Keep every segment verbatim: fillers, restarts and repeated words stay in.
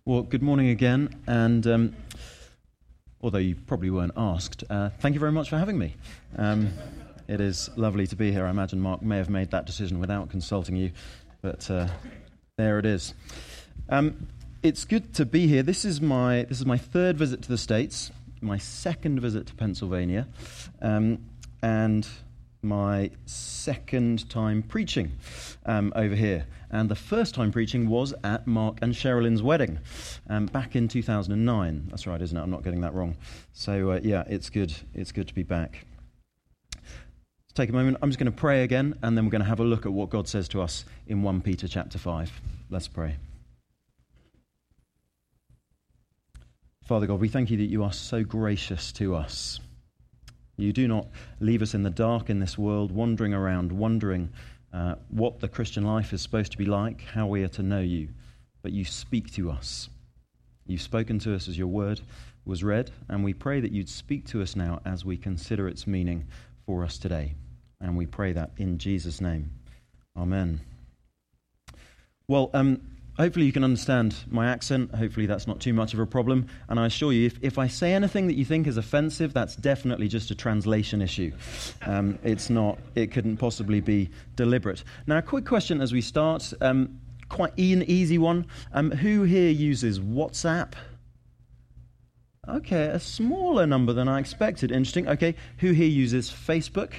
Well, good morning again, and um, although you probably weren't asked, uh, thank you very much for having me. Um, it is lovely to be here. I imagine Mark may have made that decision without consulting you, but uh, there it is. Um, it's good to be here. This is my this is my third visit to the States, my second visit to Pennsylvania, um, and my second time preaching um, over here. And the first time preaching was at Mark and Sherilyn's wedding um, back in two thousand nine. That's right, isn't it? I'm not getting that wrong. So, uh, yeah, it's good. It's good to be back. Let's take a moment. I'm just going to pray again, and then we're going to have a look at what God says to us in First Peter chapter five. Let's pray. Father God, we thank you that you are so gracious to us. You do not leave us in the dark in this world, wandering around, wondering uh, what the Christian life is supposed to be like, how we are to know you. But you speak to us. You've spoken to us as your word was read, and we pray that you'd speak to us now as we consider its meaning for us today. And we pray that in Jesus' name. Amen. Well, um, hopefully you can understand my accent. Hopefully that's not too much of a problem. And I assure you, if, if I say anything that you think is offensive, that's definitely just a translation issue. Um, it's not, it couldn't possibly be deliberate. Now, a quick question as we start. Um, quite an easy one. Um, who here uses WhatsApp? Okay, a smaller number than I expected. Interesting. Okay, who here uses Facebook?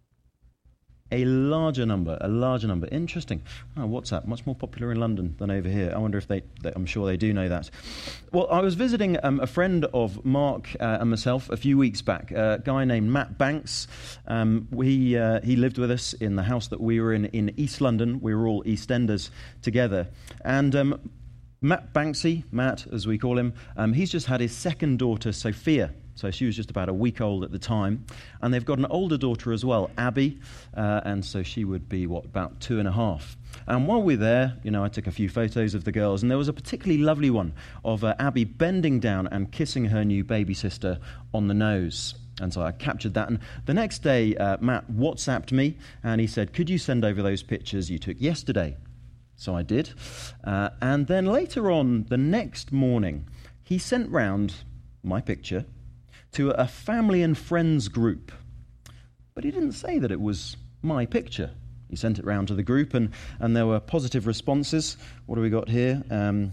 A larger number, a larger number. Interesting. Oh, WhatsApp, much more popular in London than over here. I wonder if they, they I'm sure they do know that. Well, I was visiting um, a friend of Mark uh, and myself a few weeks back, a guy named Matt Banks. Um, we, uh, he lived with us in the house that we were in in East London. We were all East Enders together. And um, Matt Banksy, Matt as we call him, um, he's just had his second daughter, Sophia. So she was just about a week old at the time. And they've got an older daughter as well, Abby. Uh, and so she would be, what, about two and a half. And while we were there, you know, I took a few photos of the girls. And there was a particularly lovely one of uh, Abby bending down and kissing her new baby sister on the nose. And so I captured that. And the next day, uh, Matt WhatsApped me. And he said, could you send over those pictures you took yesterday? So I did. Uh, and then later on, the next morning, he sent round my picture to a family and friends group. But he didn't say that it was my picture. He sent it round to the group, and, and there were positive responses. What do we got here? Um,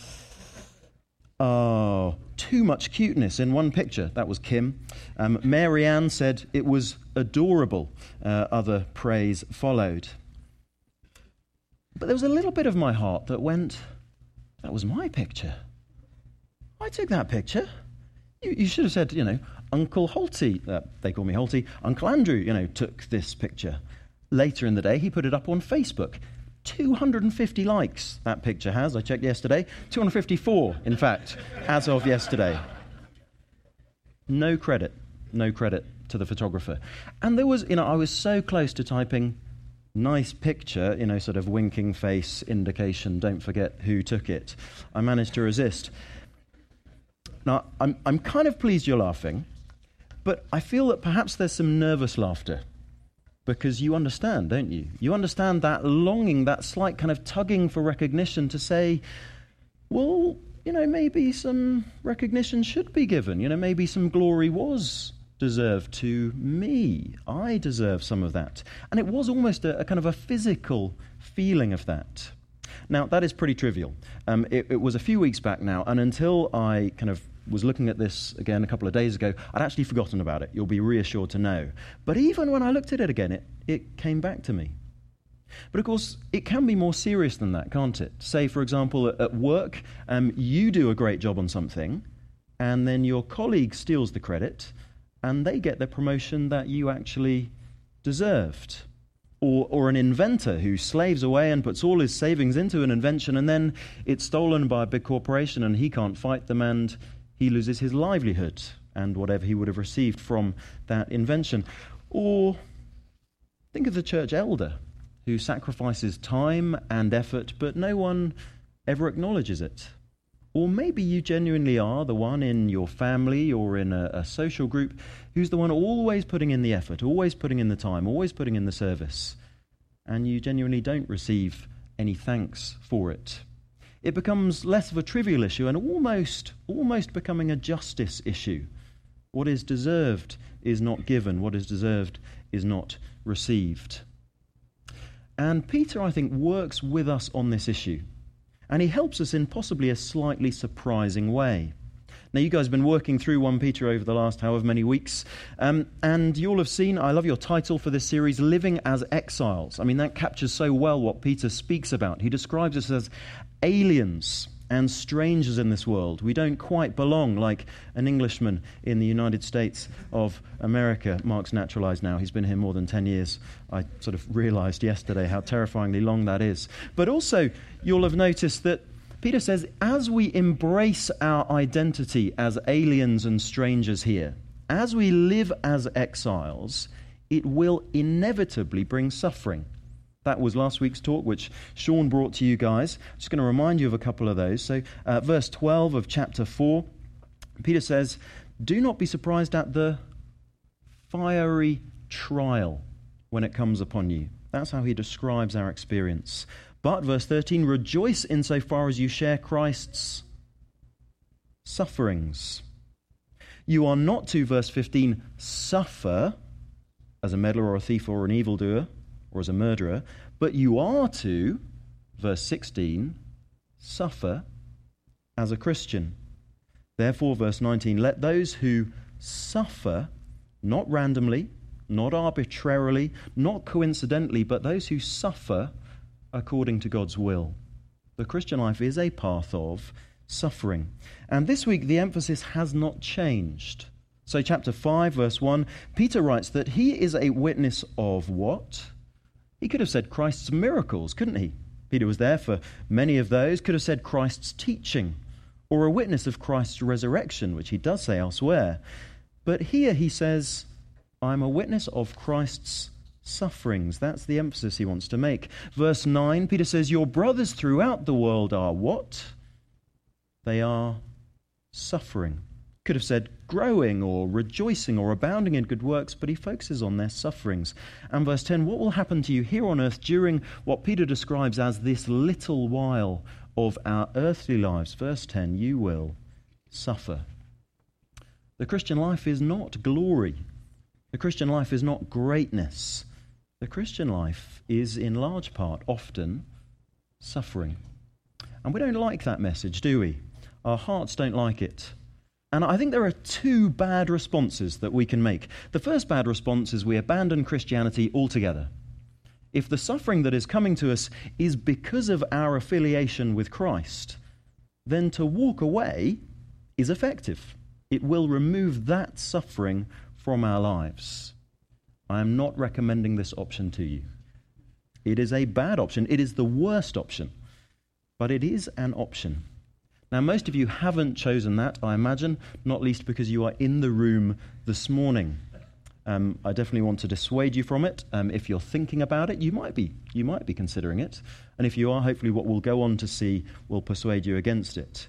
oh, too much cuteness in one picture. That was Kim. Um, Mary Ann said it was adorable. Uh, other praise followed. But there was a little bit of my heart that went, that was my picture. I took that picture. You, you should have said, you know, Uncle Holty, uh, they call me Holty, Uncle Andrew, you know, took this picture. Later in the day, he put it up on Facebook. two hundred fifty likes that picture has. I checked yesterday. two hundred fifty-four, in fact, as of yesterday. No credit, no credit to the photographer. And there was, you know, I was so close to typing, nice picture, you know, sort of winking face indication, don't forget who took it. I managed to resist. Now, I'm I'm kind of pleased you're laughing, but I feel that perhaps there's some nervous laughter, because you understand, don't you? You understand that longing, that slight kind of tugging for recognition to say, well, you know, maybe some recognition should be given. You know, maybe some glory was deserved to me. I deserve some of that. And it was almost a, a kind of a physical feeling of that. Now, that is pretty trivial. Um, it, it was a few weeks back now, and until I kind of was looking at this again a couple of days ago, I'd actually forgotten about it. You'll be reassured to know. But even when I looked at it again, it, it came back to me. But of course, it can be more serious than that, can't it? Say, for example, at, at work, um, you do a great job on something, and then your colleague steals the credit, and they get the promotion that you actually deserved. Or, or an inventor who slaves away and puts all his savings into an invention, and then it's stolen by a big corporation and he can't fight them and he loses his livelihood and whatever he would have received from that invention. Or think of the church elder who sacrifices time and effort, but no one ever acknowledges it. Or maybe you genuinely are the one in your family or in a, a social group who's the one always putting in the effort, always putting in the time, always putting in the service, and you genuinely don't receive any thanks for it. it becomes less of a trivial issue and almost, almost becoming a justice issue. What is deserved is not given. What is deserved is not received. And Peter, I think, works with us on this issue. And he helps us in possibly a slightly surprising way. Now, you guys have been working through First Peter over the last however many weeks, um, and you'll have seen, I love your title for this series, Living as Exiles. I mean, that captures so well what Peter speaks about. He describes us as aliens and strangers in this world. We don't quite belong like an Englishman in the United States of America. Mark's naturalized now. He's been here more than ten years. I sort of realized yesterday how terrifyingly long that is. But also, you'll have noticed that Peter says, as we embrace our identity as aliens and strangers here, as we live as exiles, it will inevitably bring suffering. That was last week's talk, which Sean brought to you guys. I'm just going to remind you of a couple of those. So, uh, verse twelve of chapter four, Peter says, do not be surprised at the fiery trial when it comes upon you. That's how he describes our experience. But, verse thirteen, rejoice insofar as you share Christ's sufferings. You are not to, verse fifteen, suffer as a meddler or a thief or an evildoer or as a murderer, but you are to, verse sixteen, suffer as a Christian. Therefore, verse nineteen, let those who suffer, not randomly, not arbitrarily, not coincidentally, but those who suffer according to God's will. The Christian life is a path of suffering. And this week, the emphasis has not changed. So chapter five, verse one, Peter writes that he is a witness of what? He could have said Christ's miracles, couldn't he? Peter was there for many of those. Could have said Christ's teaching, or a witness of Christ's resurrection, which he does say elsewhere. But here he says, I'm a witness of Christ's sufferings. That's the emphasis he wants to make. Verse nine, Peter says, your brothers throughout the world are what? They are suffering. Could have said growing or rejoicing or abounding in good works, but he focuses on their sufferings. And verse ten, what will happen to you here on earth during what Peter describes as this little while of our earthly lives? Verse ten, you will suffer. The Christian life is not glory. The Christian life is not greatness. The Christian life is, in large part, often suffering. And we don't like that message, do we? Our hearts don't like it. And I think there are two bad responses that we can make. The first bad response is we abandon Christianity altogether. If the suffering that is coming to us is because of our affiliation with Christ, then to walk away is effective. It will remove that suffering from our lives. I am not recommending this option to you. It is a bad option. It is the worst option. But it is an option. Now, most of you haven't chosen that, I imagine, not least because you are in the room this morning. Um, I definitely want to dissuade you from it. Um, if you're thinking about it, you might be. You might be considering it. And if you are, hopefully what we'll go on to see will persuade you against it.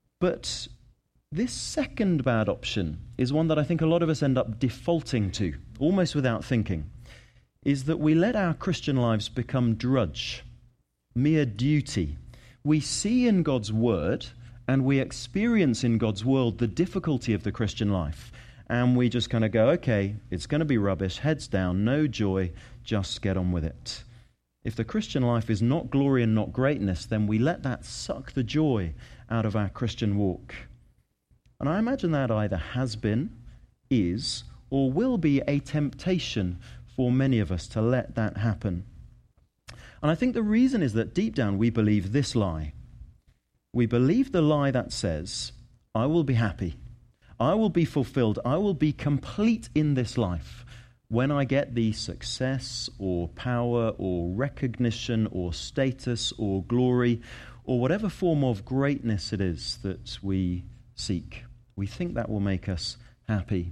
But this second bad option is one that I think a lot of us end up defaulting to, almost without thinking, is that we let our Christian lives become drudge, mere duty. We see in God's word and we experience in God's world the difficulty of the Christian life. And we just kind of go, okay, it's going to be rubbish, heads down, no joy, just get on with it. If the Christian life is not glory and not greatness, then we let that suck the joy out of our Christian walk. And I imagine that either has been, is, or will be a temptation for many of us to let that happen. And I think the reason is that deep down we believe this lie. We believe the lie that says, I will be happy, I will be fulfilled, I will be complete in this life when I get the success or power or recognition or status or glory or whatever form of greatness it is that we seek. We think that will make us happy.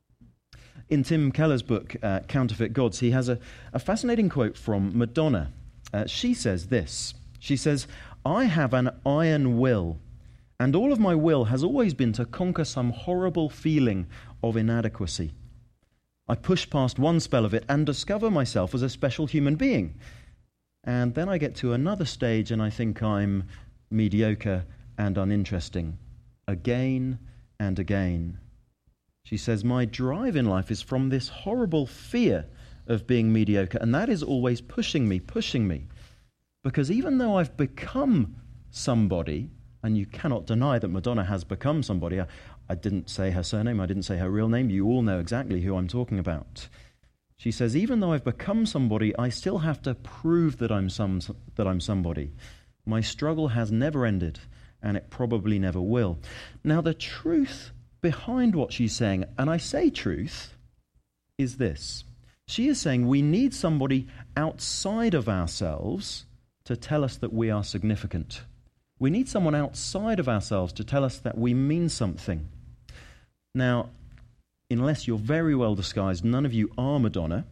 In Tim Keller's book, uh, Counterfeit Gods, he has a, a fascinating quote from Madonna. Uh, she says this. She says, I have an iron will, and all of my will has always been to conquer some horrible feeling of inadequacy. I push past one spell of it and discover myself as a special human being. And then I get to another stage and I think I'm mediocre and uninteresting, again and again. She says, my drive in life is from this horrible fear of being mediocre, and that is always pushing me, pushing me. Because even though I've become somebody, and you cannot deny that Madonna has become somebody, I, I didn't say her surname, I didn't say her real name, you all know exactly who I'm talking about. She says, even though I've become somebody, I still have to prove that I'm some that I'm somebody. My struggle has never ended, and it probably never will. Now, the truth behind what she's saying, and I say truth, is this. She is saying we need somebody outside of ourselves to tell us that we are significant. We need someone outside of ourselves to tell us that we mean something. Now, unless you're very well disguised, none of you are Madonna.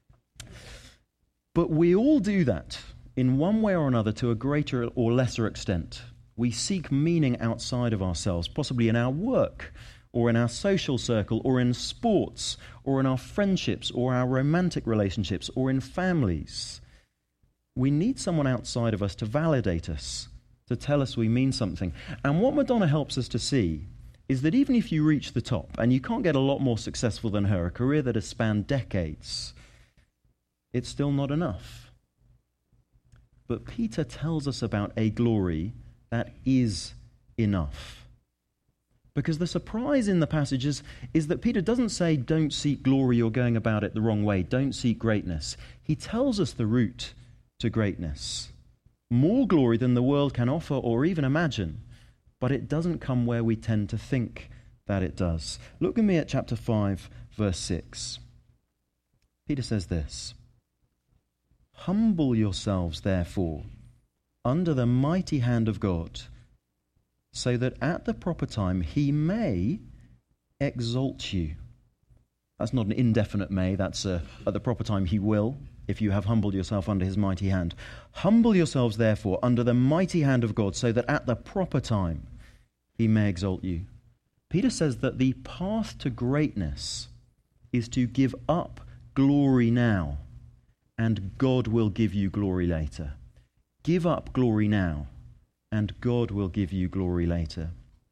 But we all do that in one way or another to a greater or lesser extent. We seek meaning outside of ourselves, possibly in our work, or in our social circle, or in sports, or in our friendships, or our romantic relationships, or in families. We need someone outside of us to validate us, to tell us we mean something. And what Madonna helps us to see is that even if you reach the top, and you can't get a lot more successful than her, a career that has spanned decades, it's still not enough. But Peter tells us about a glory that is enough. Because the surprise in the passages is that Peter doesn't say, don't seek glory, you're going about it the wrong way, don't seek greatness. He tells us the route to greatness. More glory than the world can offer or even imagine, but it doesn't come where we tend to think that it does. Look with me at chapter five, verse six. Peter says this, humble yourselves, therefore, under the mighty hand of God, so that at the proper time he may exalt you. That's not an indefinite may, that's a, at the proper time he will, if you have humbled yourself under his mighty hand. Humble yourselves, therefore, under the mighty hand of God, so that at the proper time he may exalt you. Peter says that the path to greatness is to give up glory now, and God will give you glory later. Give up glory now, and God will give you glory later.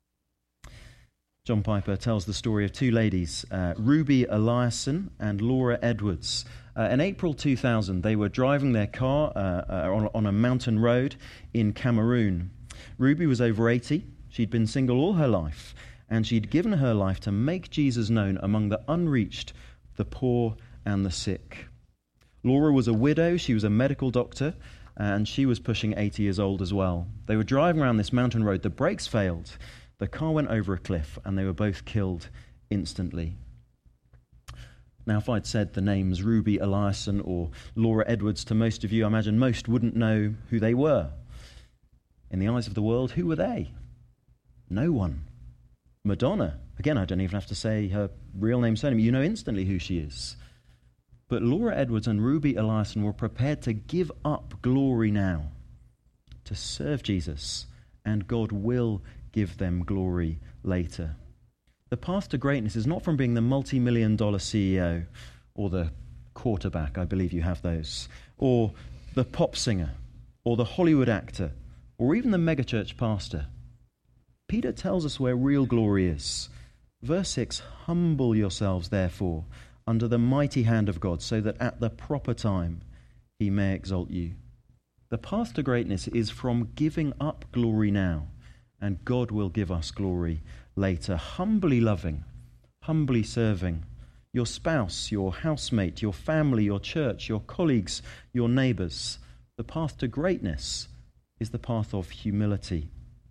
John Piper tells the story of two ladies, uh, Ruby Eliasson and Laura Edwards. Uh, in April two thousand, they were driving their car uh, uh, on, on a mountain road in Cameroon. Ruby was over eighty. She'd been single all her life, and she'd given her life to make Jesus known among the unreached, the poor, and the sick. Laura was a widow. She was a medical doctor, and she was pushing eighty years old as well. They were driving around this mountain road. The brakes failed. The car went over a cliff, and they were both killed instantly. Now, if I'd said the names Ruby Eliasson or Laura Edwards to most of you, I imagine most wouldn't know who they were. In the eyes of the world, who were they? No one. Madonna. Again, I don't even have to say her real name, surname. You know instantly who she is. But Laura Edwards and Ruby Eliasson were prepared to give up glory now, to serve Jesus, and God will give them glory later. The path to greatness is not from being the multi-million dollar C E O or the quarterback, I believe you have those, or the pop singer, or the Hollywood actor, or even the megachurch pastor. Peter tells us where real glory is. Verse six, humble yourselves, therefore, under the mighty hand of God, so that at the proper time he may exalt you. The path to greatness is from giving up glory now, and God will give us glory later. Humbly loving, humbly serving your spouse, your housemate, your family, your church, your colleagues, your neighbours. The path to greatness is the path of humility.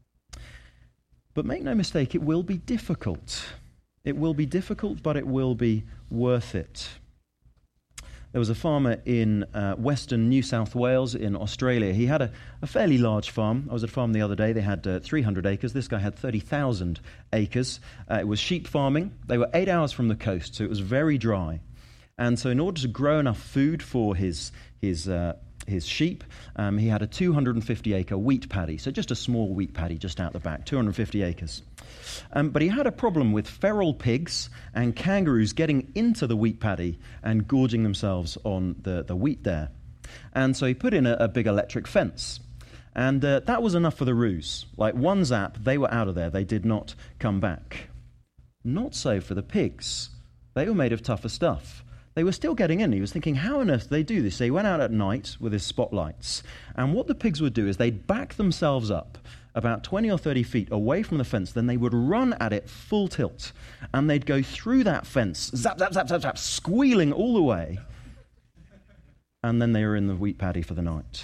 But make no mistake, it will be difficult. It will be difficult, but it will be worth it. There was a farmer in uh, western New South Wales in Australia. He had a, a fairly large farm. I was at a farm the other day. They had uh, three hundred acres. This guy had thirty thousand acres. Uh, it was sheep farming. They were eight hours from the coast, so it was very dry. And so in order to grow enough food for his his uh, his sheep, um, he had a two hundred fifty acre wheat paddy. So just a small wheat paddy just out the back, two hundred fifty acres. Um, but he had a problem with feral pigs and kangaroos getting into the wheat paddy and gorging themselves on the, the wheat there. And so he put in a, a big electric fence. And uh, that was enough for the ruse. Like one zap, they were out of there. They did not come back. Not so for the pigs. They were made of tougher stuff. They were still getting in. He was thinking, how on earth do they do this? They went out at night with his spotlights. And what the pigs would do is they'd back themselves up about twenty or thirty feet away from the fence. Then they would run at it full tilt. And they'd go through that fence, zap, zap, zap, zap, zap, squealing all the way. And then they were in the wheat paddy for the night.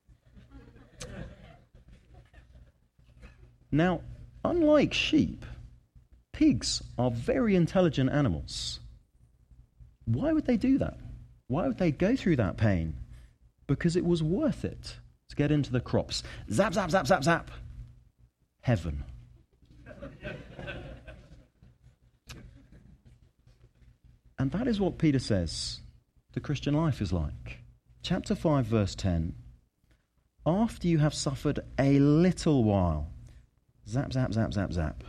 Now, unlike sheep, pigs are very intelligent animals. Why would they do that? Why would they go through that pain? Because it was worth it to get into the crops. Zap, zap, zap, zap, zap. Heaven. And that is what Peter says the Christian life is like. Chapter five, verse ten. After you have suffered a little while, zap, zap, zap, zap, zap.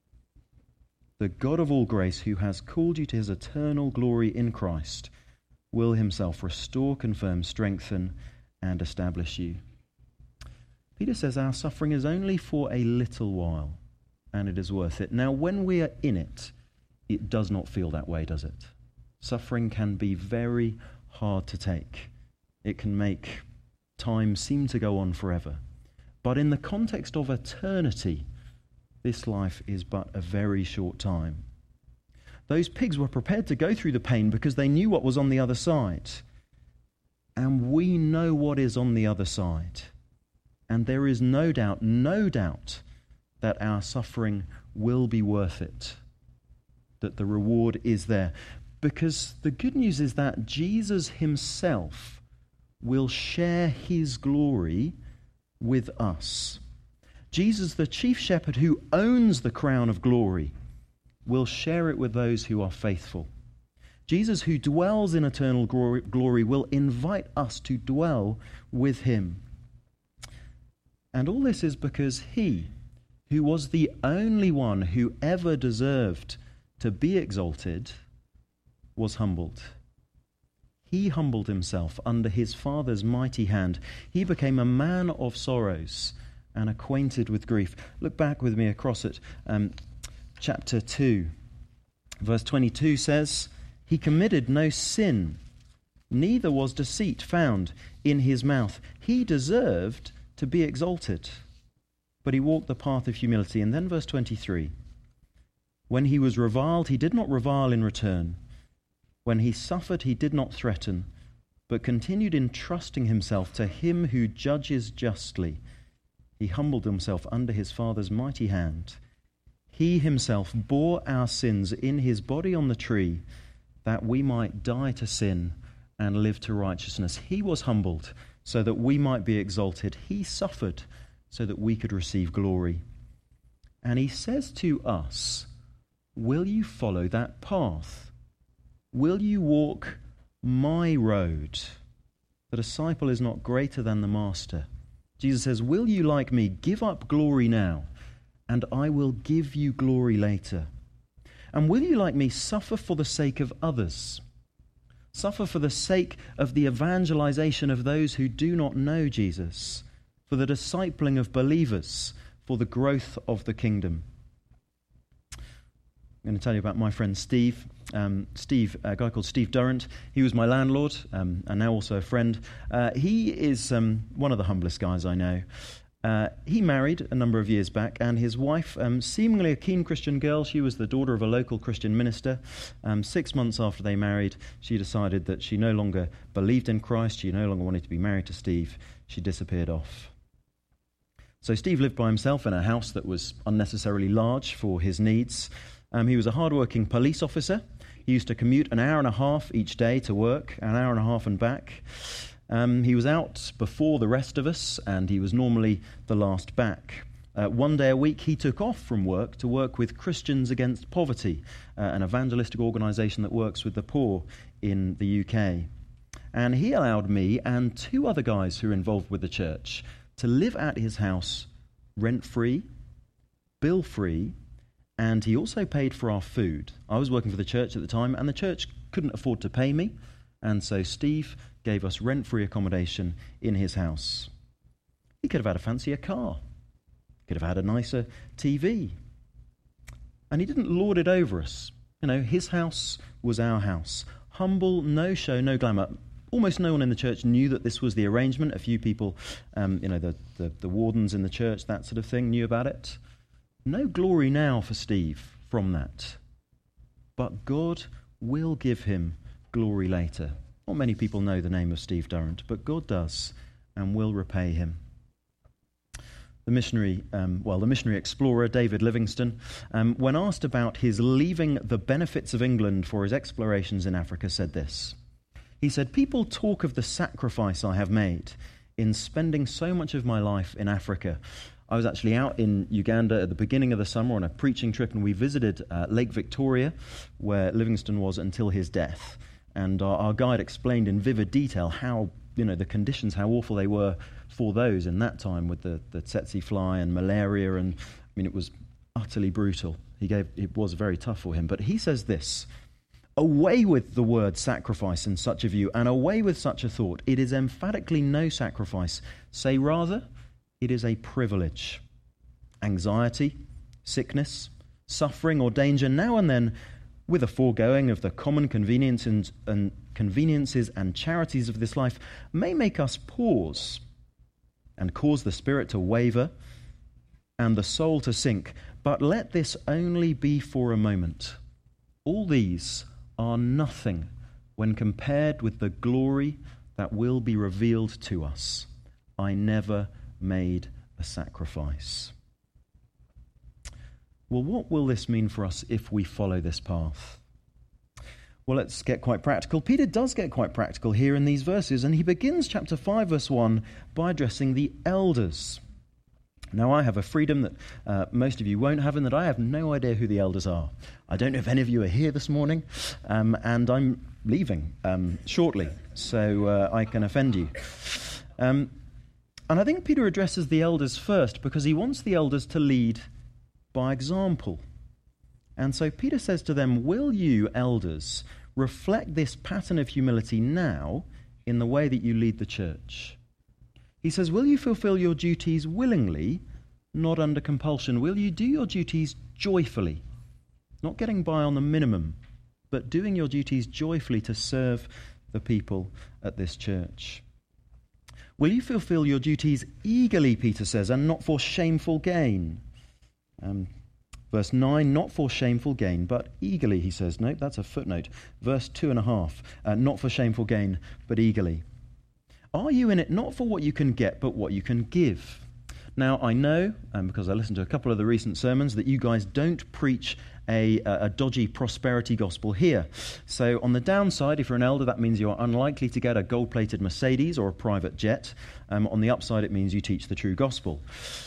The God of all grace, who has called you to his eternal glory in Christ, will himself restore, confirm, strengthen, and establish you. Peter says our suffering is only for a little while, and it is worth it. Now, when we are in it, it does not feel that way, does it? Suffering can be very hard to take. It can make time seem to go on forever. But in the context of eternity, this life is but a very short time. Those pigs were prepared to go through the pain because they knew what was on the other side. And we know what is on the other side. And there is no doubt, no doubt, that our suffering will be worth it. That the reward is there. Because the good news is that Jesus himself will share his glory with us. Jesus, the chief shepherd who owns the crown of glory, will share it with those who are faithful. Jesus, who dwells in eternal glory, will invite us to dwell with him. And all this is because he, who was the only one who ever deserved to be exalted, was humbled. He humbled himself under his Father's mighty hand. He became a man of sorrows and acquainted with grief. Look back with me across it. Um, chapter two, verse twenty-two says, he committed no sin, neither was deceit found in his mouth. He deserved to be exalted, but he walked the path of humility. And then verse twenty-three, when he was reviled, he did not revile in return. When he suffered, he did not threaten, but continued entrusting himself to him who judges justly. He humbled himself under his Father's mighty hand. He himself bore our sins in his body on the tree, that we might die to sin and live to righteousness. He was humbled so that we might be exalted. He suffered so that we could receive glory. And he says to us, will you follow that path? Will you walk my road? The disciple is not greater than the master. Jesus says, will you, like me, give up glory now, and I will give you glory later? And will you, like me, suffer for the sake of others? Suffer for the sake of the evangelization of those who do not know Jesus, for the discipling of believers, for the growth of the kingdom. I'm going to tell you about my friend Steve. Um, Steve, a guy called Steve Durrant. He was my landlord um, and now also a friend. Uh, he is um, one of the humblest guys I know. Uh, he married a number of years back, and his wife, um, seemingly a keen Christian girl, she was the daughter of a local Christian minister. Um, six months after they married, she decided that she no longer believed in Christ. She no longer wanted to be married to Steve. She disappeared off. So Steve lived by himself in a house that was unnecessarily large for his needs. Um, he was a hard-working police officer. He used to commute an hour and a half each day to work, an hour and a half and back. Um, he was out before the rest of us, and he was normally the last back. Uh, one day a week, he took off from work to work with Christians Against Poverty, uh, an evangelistic organisation that works with the poor in the U K. And he allowed me and two other guys who are involved with the church to live at his house rent-free, bill-free, and he also paid for our food. I was working for the church at the time, and the church couldn't afford to pay me, and so Steve gave us rent-free accommodation in his house. He could have had a fancier car. Could have had a nicer T V. And he didn't lord it over us. You know, his house was our house. Humble, no show, no glamour. Almost no one in the church knew that this was the arrangement. A few people, um, you know, the, the, the wardens in the church, that sort of thing, knew about it. No glory now for Steve from that. But God will give him glory later. Not many people know the name of Steve Durrant, but God does and will repay him. The missionary, um, well, the missionary explorer, David Livingstone, um, when asked about his leaving the benefits of England for his explorations in Africa, said this. He said, "People talk of the sacrifice I have made in spending so much of my life in Africa." I was actually out in Uganda at the beginning of the summer on a preaching trip, and we visited uh, Lake Victoria, where Livingstone was until his death. And our, our guide explained in vivid detail how, you know, the conditions, how awful they were for those in that time with the, the tsetse fly and malaria. And, I mean, it was utterly brutal. He gave It was very tough for him. But he says this, "Away with the word sacrifice in such a view, and away with such a thought. It is emphatically no sacrifice. Say rather, it is a privilege. Anxiety, sickness, suffering or danger now and then, with a foregoing of the common conveniences and, conveniences and charities of this life, may make us pause and cause the spirit to waver and the soul to sink. But let this only be for a moment. All these are nothing when compared with the glory that will be revealed to us. I never made a sacrifice." Well, what will this mean for us if we follow this path? Well, let's get quite practical. Peter does get quite practical here in these verses, and he begins chapter five, verse one, by addressing the elders. Now, I have a freedom that uh, most of you won't have, in that I have no idea who the elders are. I don't know if any of you are here this morning, um, and I'm leaving um, shortly, so uh, I can offend you. Um, and I think Peter addresses the elders first because he wants the elders to lead by example. And so Peter says to them, "Will you, elders, reflect this pattern of humility now in the way that you lead the church?" He says, "Will you fulfill your duties willingly, not under compulsion? Will you do your duties joyfully, not getting by on the minimum, but doing your duties joyfully to serve the people at this church? Will you fulfill your duties eagerly," Peter says, "and not for shameful gain?" Um, verse nine, not for shameful gain, but eagerly, he says. No, that's a footnote. Verse two and a half, uh, not for shameful gain, but eagerly. Are you in it not for what you can get, but what you can give? Now, I know, um, because I listened to a couple of the recent sermons, that you guys don't preach a, a dodgy prosperity gospel here. So on the downside, if you're an elder, that means you're unlikely to get a gold-plated Mercedes or a private jet. Um, on the upside, it means you teach the true gospel.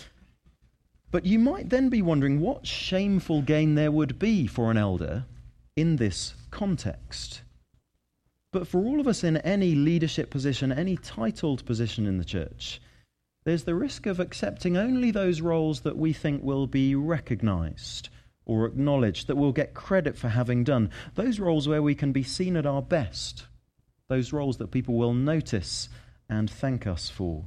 But you might then be wondering what shameful gain there would be for an elder in this context. But for all of us in any leadership position, any titled position in the church, there's the risk of accepting only those roles that we think will be recognized or acknowledged, that we'll get credit for having done. Those roles where we can be seen at our best. Those roles that people will notice and thank us for.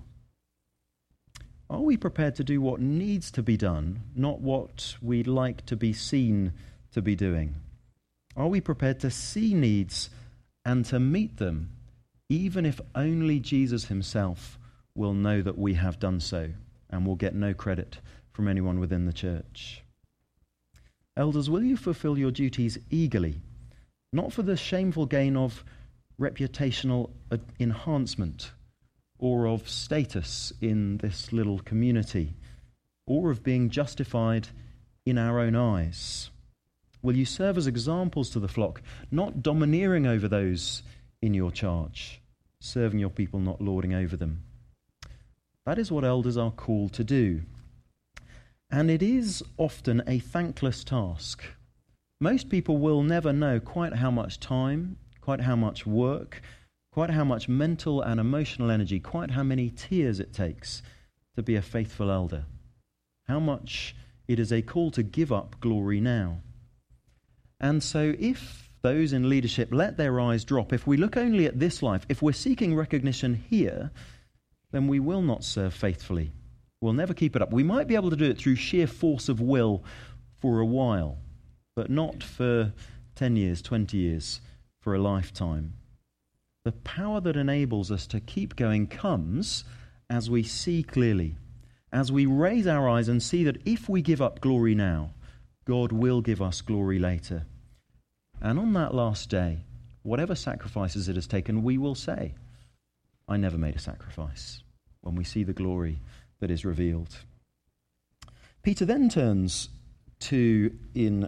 Are we prepared to do what needs to be done, not what we'd like to be seen to be doing? Are we prepared to see needs and to meet them, even if only Jesus himself will know that we have done so and will get no credit from anyone within the church? Elders, will you fulfill your duties eagerly, not for the shameful gain of reputational enhancement or of status in this little community, or of being justified in our own eyes? Will you serve as examples to the flock, not domineering over those in your charge, serving your people, not lording over them? That is what elders are called to do. And it is often a thankless task. Most people will never know quite how much time, quite how much work, quite how much mental and emotional energy, quite how many tears it takes to be a faithful elder. How much it is a call to give up glory now. And so if those in leadership let their eyes drop, if we look only at this life, if we're seeking recognition here, then we will not serve faithfully We'll never keep it up. We might be able to do it through sheer force of will for a while, but not for ten years, twenty years, for a lifetime. The power that enables us to keep going comes as we see clearly, as we raise our eyes and see that if we give up glory now, God will give us glory later. And on that last day, whatever sacrifices it has taken, we will say, I never made a sacrifice, when we see the glory that is revealed. Peter then turns to, in,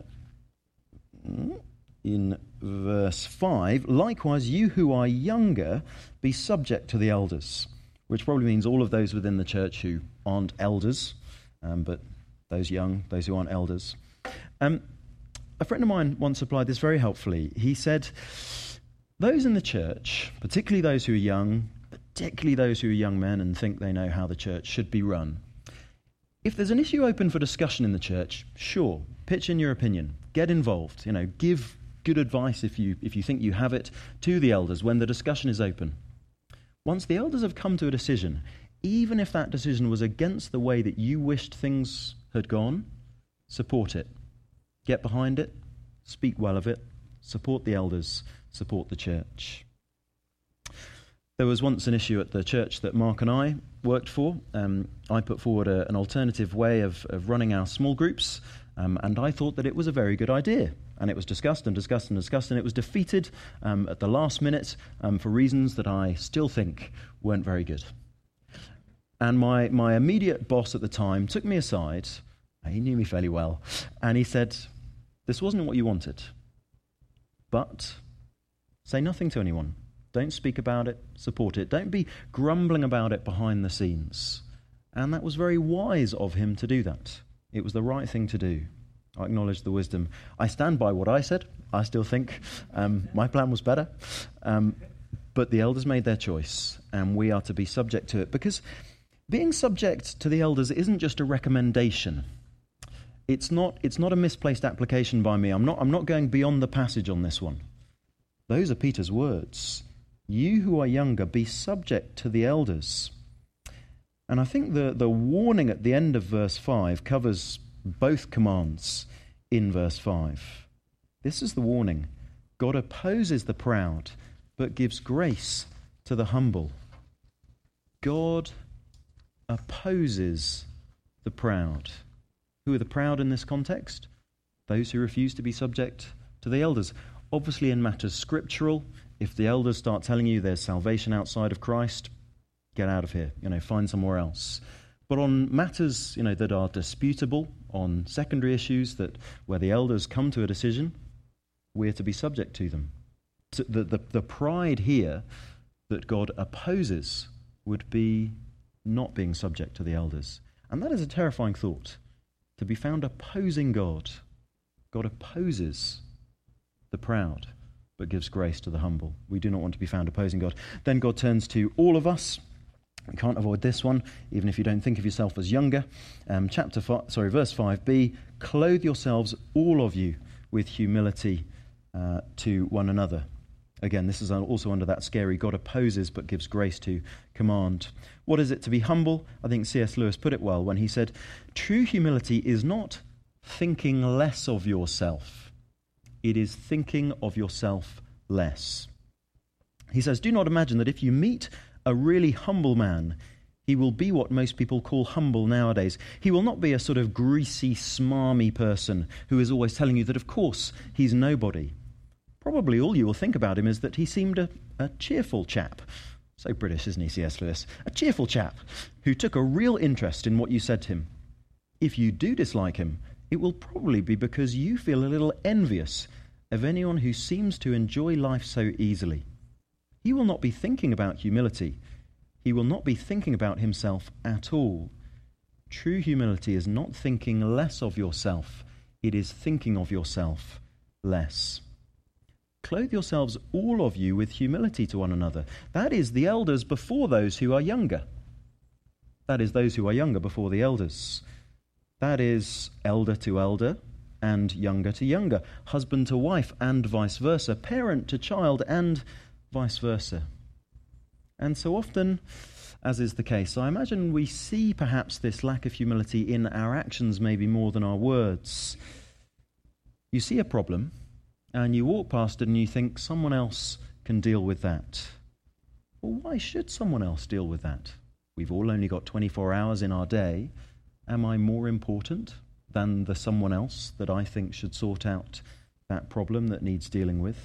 in verse five, likewise you who are younger, be subject to the elders, which probably means all of those within the church who aren't elders, um, but those young, those who aren't elders. Um, a friend of mine once applied this very helpfully. He said, those in the church, particularly those who are young, particularly those who are young men and think they know how the church should be run, if there's an issue open for discussion in the church, sure, pitch in your opinion, get involved, you know, give good advice if you if you think you have it to the elders when the discussion is open. Once the elders have come to a decision, even if that decision was against the way that you wished things had gone, support it. Get behind it, speak well of it, support the elders, support the church. There was once an issue at the church that Mark and I worked for. Um, I put forward a, an alternative way of, of running our small groups, um, and I thought that it was a very good idea. And it was discussed and discussed and discussed, and it was defeated um, at the last minute um, for reasons that I still think weren't very good. And my, my immediate boss at the time took me aside. He knew me fairly well, and he said, this wasn't what you wanted, but say nothing to anyone. Don't speak about it, support it. Don't be grumbling about it behind the scenes. And that was very wise of him to do that. It was the right thing to do. I acknowledge the wisdom. I stand by what I said. I still think um, my plan was better. Um, but the elders made their choice, and we are to be subject to it. Because being subject to the elders isn't just a recommendation. It's not, it's not a misplaced application by me. I'm not, I'm not going beyond the passage on this one. Those are Peter's words. You who are younger, be subject to the elders. And I think the, the warning at the end of verse five covers both commands in verse five. This is the warning. God opposes the proud, but gives grace to the humble. God opposes the proud. Who are the proud in this context? Those who refuse to be subject to the elders. Obviously in matters scriptural, if the elders start telling you there's salvation outside of Christ, get out of here, you know, find somewhere else. But on matters, you know, that are disputable, on secondary issues that where the elders come to a decision, we're to be subject to them. So the, the, the pride here that God opposes would be not being subject to the elders. And that is a terrifying thought, to be found opposing God. God opposes the proud, but gives grace to the humble. We do not want to be found opposing God. Then God turns to all of us. You can't avoid this one, even if you don't think of yourself as younger. Um, chapter five, sorry, verse five b, clothe yourselves, all of you, with humility uh, to one another. Again, this is also under that scary God opposes but gives grace to command. What is it to be humble? I think C S Lewis put it well when he said, true humility is not thinking less of yourself. It is thinking of yourself less. He says, do not imagine that if you meet a really humble man, he will be what most people call humble nowadays. He will not be a sort of greasy, smarmy person who is always telling you that, of course, he's nobody. Probably all you will think about him is that he seemed a, a cheerful chap. So British, isn't he, C S Lewis? A cheerful chap who took a real interest in what you said to him. If you do dislike him, it will probably be because you feel a little envious of anyone who seems to enjoy life so easily. He will not be thinking about humility. He will not be thinking about himself at all. True humility is not thinking less of yourself. It is thinking of yourself less. Clothe yourselves, all of you, with humility to one another. That is the elders before those who are younger. That is those who are younger before the elders. That is elder to elder and younger to younger, husband to wife and vice versa, parent to child and vice versa. And so often, as is the case, I imagine we see perhaps this lack of humility in our actions maybe more than our words. You see a problem, and you walk past it and you think someone else can deal with that. Well, why should someone else deal with that? We've all only got twenty-four hours in our day. Am I more important than the someone else that I think should sort out that problem that needs dealing with?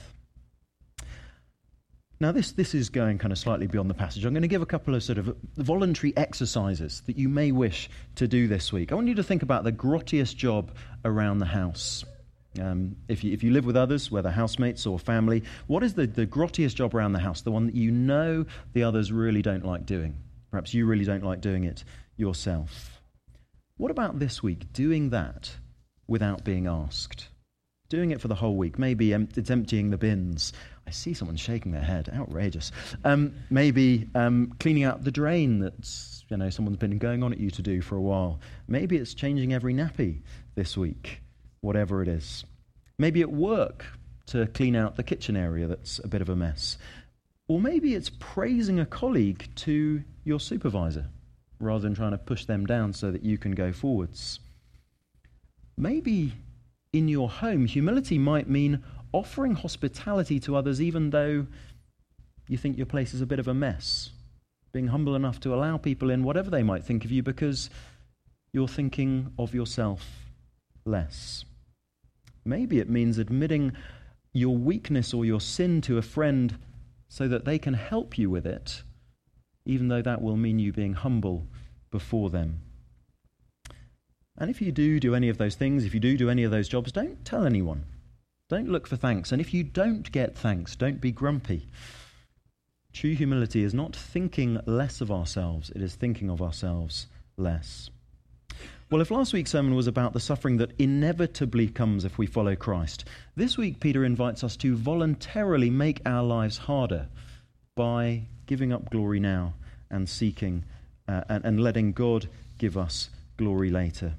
Now, this, this is going kind of slightly beyond the passage. I'm going to give a couple of sort of voluntary exercises that you may wish to do this week. I want you to think about the grottiest job around the house. Um, if you if you live with others, whether housemates or family, what is the, the grottiest job around the house, the one that you know the others really don't like doing? Perhaps you really don't like doing it yourself. What about this week, doing that without being asked? Doing it for the whole week. Maybe em- it's emptying the bins. I see someone shaking their head. Outrageous. Um, maybe um, cleaning out the drain that's, you know, someone's been going on at you to do for a while. Maybe it's changing every nappy this week. Whatever it is. Maybe at work to clean out the kitchen area that's a bit of a mess. Or maybe it's praising a colleague to your supervisor rather than trying to push them down so that you can go forwards. Maybe in your home, humility might mean offering hospitality to others even though you think your place is a bit of a mess. Being humble enough to allow people in, whatever they might think of you, because you're thinking of yourself less. Maybe it means admitting your weakness or your sin to a friend so that they can help you with it, even though that will mean you being humble before them. And if you do do any of those things, if you do do any of those jobs, don't tell anyone. Don't look for thanks. And if you don't get thanks, don't be grumpy. True humility is not thinking less of ourselves, it is thinking of ourselves less. Well, if last week's sermon was about the suffering that inevitably comes if we follow Christ, this week Peter invites us to voluntarily make our lives harder by giving up glory now and seeking uh, and, and letting God give us glory later.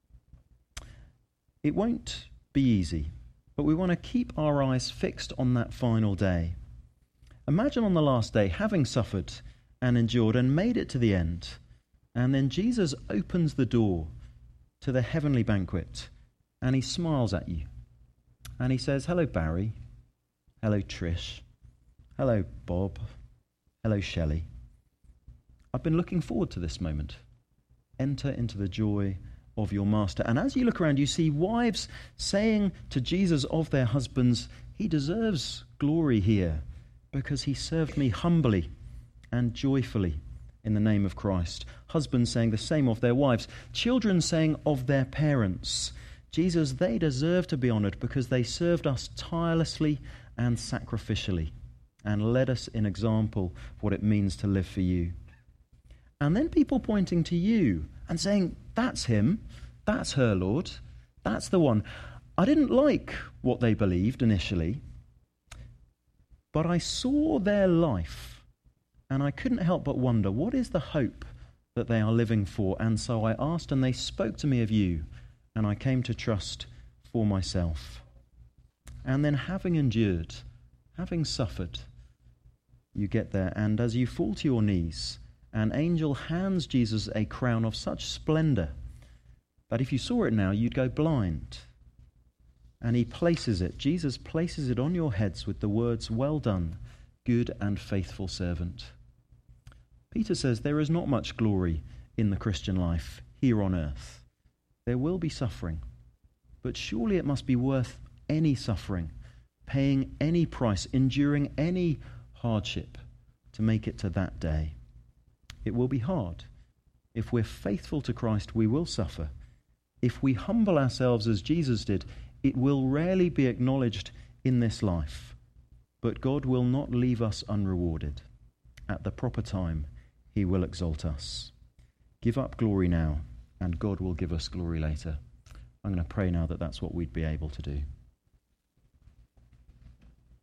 It won't be easy, but we want to keep our eyes fixed on that final day. Imagine on the last day having suffered and endured and made it to the end, and then Jesus opens the door to the heavenly banquet, and he smiles at you, and he says, "Hello, Barry. Hello, Trish. Hello, Bob. Hello, Shelley. I've been looking forward to this moment. Enter into the joy of your master." And as you look around, you see wives saying to Jesus of their husbands, "He deserves glory here because he served me humbly and joyfully in the name of Christ." Husbands saying the same of their wives. Children saying of their parents, "Jesus, they deserve to be honoured because they served us tirelessly and sacrificially and led us in example of what it means to live for you." And then people pointing to you and saying, "That's him, that's her, Lord, that's the one. I didn't like what they believed initially, but I saw their life and I couldn't help but wonder, what is the hope that they are living for? And so I asked and they spoke to me of you, and I came to trust for myself." And then having endured, having suffered, you get there, and as you fall to your knees, an angel hands Jesus a crown of such splendor that if you saw it now, you'd go blind. And he places it, Jesus places it on your heads with the words, "Well done, good and faithful servant." Peter says there is not much glory in the Christian life here on earth. There will be suffering, but surely it must be worth any suffering, paying any price, enduring any hardship to make it to that day. It will be hard. If we're faithful to Christ, we will suffer. If we humble ourselves as Jesus did, it will rarely be acknowledged in this life, but God will not leave us unrewarded. At the proper time, he will exalt us. Give up glory now, and God will give us glory later. I'm going to pray now that that's what we'd be able to do.